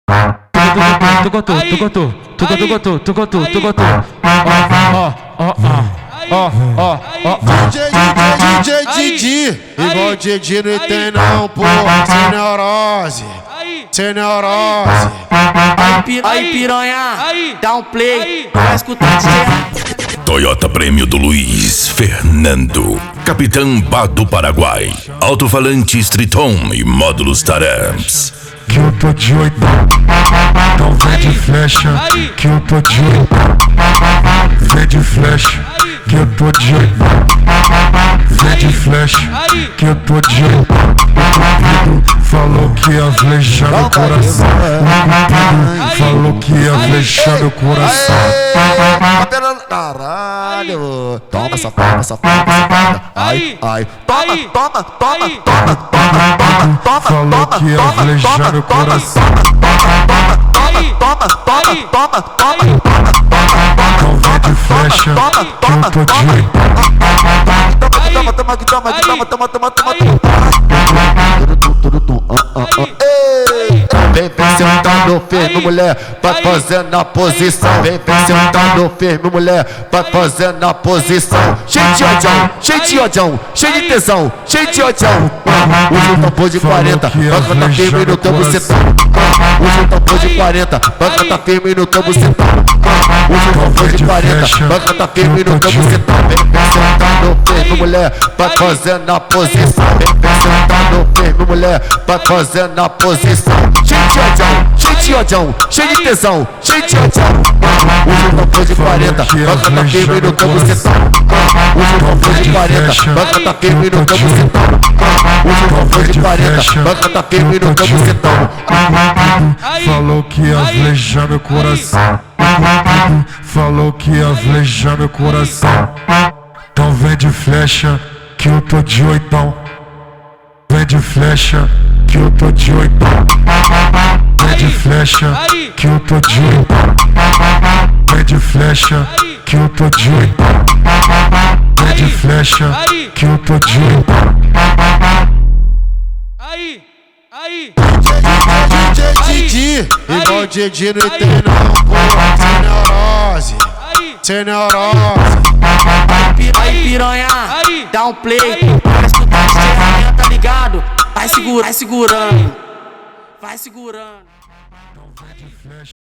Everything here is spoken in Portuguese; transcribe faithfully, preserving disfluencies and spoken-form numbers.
Tu gotou, tu gotou, tu gotou, tu gotou, tu gotou, tu gotou. Ó, ó, ó, ó, ó, ó. D J, D J, Didi, igual Didi não tem não, pô. Sem neurose, sem neurose. Aí piranha, dá um play, vai escutar D J. Toyota Prêmio do Luiz Fernando, Capitão Bá do Paraguai, alto-falante Triton e módulos Taramps. Que eu tô de oitão, então vem de flecha. Que eu tô de oitão, vem de flecha. Que eu tô de oitão, vem de flecha. Que eu tô de oitão. O Cupido falou que ia flechar meu coração. O Cupido falou que ia flechar meu coração. Caralho, toma essa toma essa toma essa. Ai, ai, toma, toma, toma, toma, toma, toma, toma. Falou que ia flechar meu coração. Toma, toma, toma, toma. Então vem de flecha, que eu tô de oitão. Toma, toma, toma, toma, toma, toma, toma, toma. Vem, vem sentando firme, mulher, vai fazendo a posição. Vem, vem sentando firme, mulher, vai fazendo a posição. Cheio de odião, cheio de odião, cheio de tesão, cheio de odião. Usa o tambor de quarenta, vai cantar firme no teu bucetão. Usa o tambor de quarenta, vai cantar firme no teu bucetão. Usa o tambor de quarenta, vai cantar firme no teu bucetão. Vem, vem sentando firme, mulher, vai fazendo a posição. Vem, vem sentando firme, mulher, vai fazendo a posição. Cheio de odião, cheio de odião, cheio de tesão, cheio de odião. Usa o tambor de quarenta, vai cantar firme no teu bucetão. Usa o tambor de quarenta, vai cantar firme no teu bucetão. Usa o tambor de quarenta, vai cantar firme no teu bucetão. Falou que ia flechar meu coração. Falou que ia flechar meu coração. Então vem de flecha, que eu tô de oitão. Vem de flecha, que eu tô de oitão. Vem de flecha, que eu tô de oitão. Vem de flecha, que eu tô de oitão. Vem de flecha, que eu tô de oitão. Aí, aí. Didi, igual Didi não tem não, pô. Sem neurose, sem neurose. Aí piranha, dá um play, vai escutar D J, tá ligado? Vai segurando, vai segurando, vai segurando.